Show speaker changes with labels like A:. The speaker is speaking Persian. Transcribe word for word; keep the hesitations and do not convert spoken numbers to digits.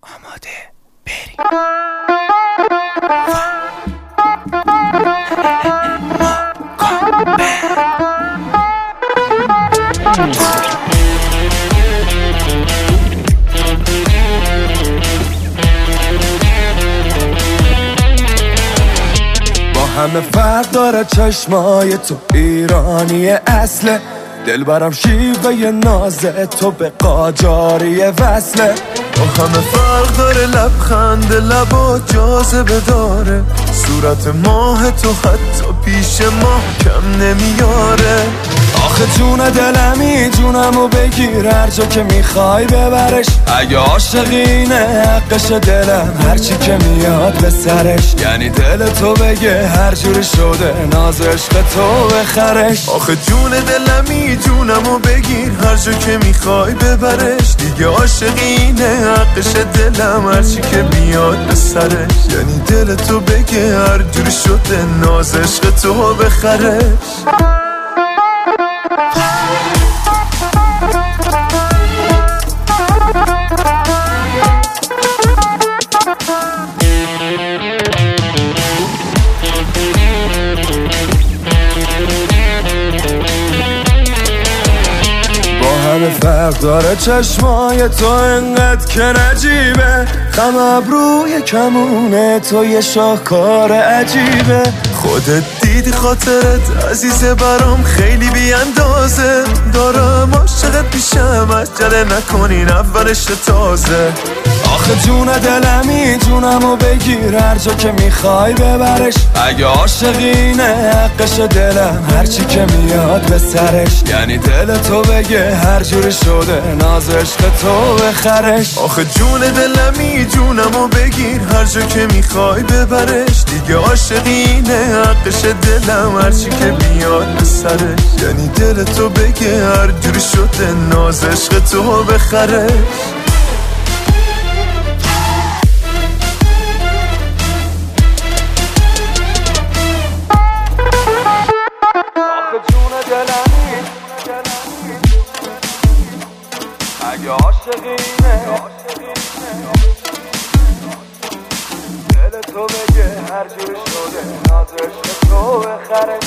A: آماده بریم.
B: با همه فرق داره چشمای تو ایرانی اصله، دل برم شیوه نازه تو به قاجاری وصله. با همه فرق داره لبخند لبا جاذبه داره، صورت ماه تو حتی پیش ماه کم نمیاره. آخه جون دلمی جونمو بگیر هر جا که میخوای ببرش، اگه عاشقینه حقش دلم هرچی که میاد به سرش، یعنی دل تو بگه هر جوری شده ناز عشق تو بخرش. آخه جون دلمی جونمو بگیر هر جا که میخوای ببرش، دیگه عاشقینه حقش دلم هرچی که میاد به سرش، یعنی دل تو بگه هر جوری شده ناز عشق تو بخرش. همه فرق داره چشمای تو انقدر که نجیبه، خم ابروی کمونه تو یه شاهکار عجیبه. خودت دیدی خاطرت عزیزه برام خیلی بی اندازه، دارم عاشقت پیشم عجله نکنین اولش تازه. آخه جون دلمی جونمو بگیر هر جا که میخوای ببرش، اگه عاشقینه حقش دلم هرچی که میاد به سرش، یعنی دل تو بگه هر جوری شده ناز عشق تو بخرش. آخه جون دلمی جونمو بگیر هر جا که میخوای ببرش، دیگه عاشقینه حقش دلم هرچی که میاد به سرش، یعنی دل تو بگه هر جوری شده ناز عشق تو بخرش. اگه عاشقینه دل تو بگه هر جوری شده ناز عشق تو بخرش.